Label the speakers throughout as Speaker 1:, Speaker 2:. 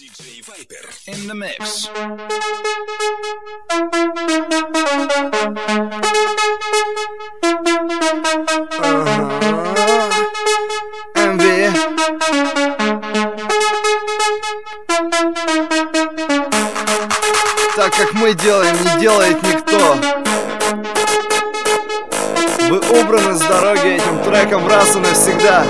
Speaker 1: DJ Viper in the mix.
Speaker 2: MV. Так как мы делаем, не делает никто. Вы убраны с дороги этим треком раз и навсегда.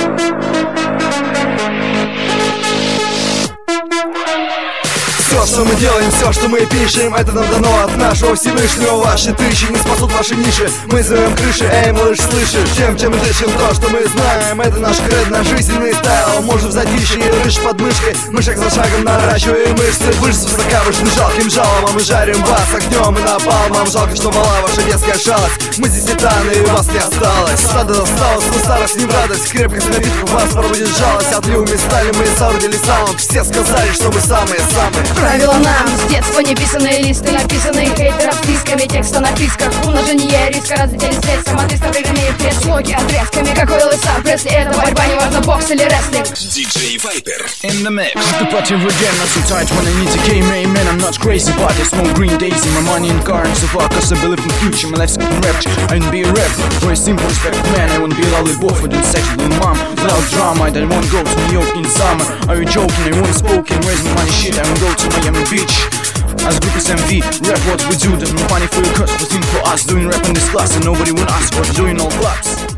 Speaker 2: Все, что мы делаем, все, что мы пишем, это нам дано от нашего Всевышнего. Ваши тысячи не спасут ваши ниши. Мы зовем крыши, эй, малыш, слышишь? Чем мы дышим, то, что мы знаем. Это наш кред, наш жизненный стайл. Можем в затишье и рыж под мышкой. Мы шаг за шагом наращиваем мышцы. Выше высока, вышли жалким жалом. А мы жарим вас огнем и напалмом. Жалко, что мала ваша детская шалость. Мы здесь титаны, и вас не осталось. Стадо досталось, но старость не в радость. Крепкость напитков вас пробудит жалость. Отливами стали мы соорудили саунд. Все сказали, что мы самые-самые.
Speaker 3: Правила нам с детства неписанные листы, написанные хейтеров списками текста на писках. Умножение риска, разлетелись средством, от листа программирует все слоги отрезками. Какой лысак, Пресли, это борьба, неважно бокс или рестлинг.
Speaker 1: DJ Viper in the mix.
Speaker 4: The party again, not so tight when I need to game, hey man, I'm not crazy, but I smoke green daisy, my money in car and so far, cause I believe in future, my life's getting rapture, I won't be a rap, for a simple respect, man, I won't be a lollipop for the sexual mom, without drama, I don't want go to New York in summer, are you joking, I won't spoken, where's my money shit, I won't go to Miami Beach. As group is MV, rap what we do, there's no money for your cause, but think for us, doing rap in this class, and nobody will ask what doing all clubs.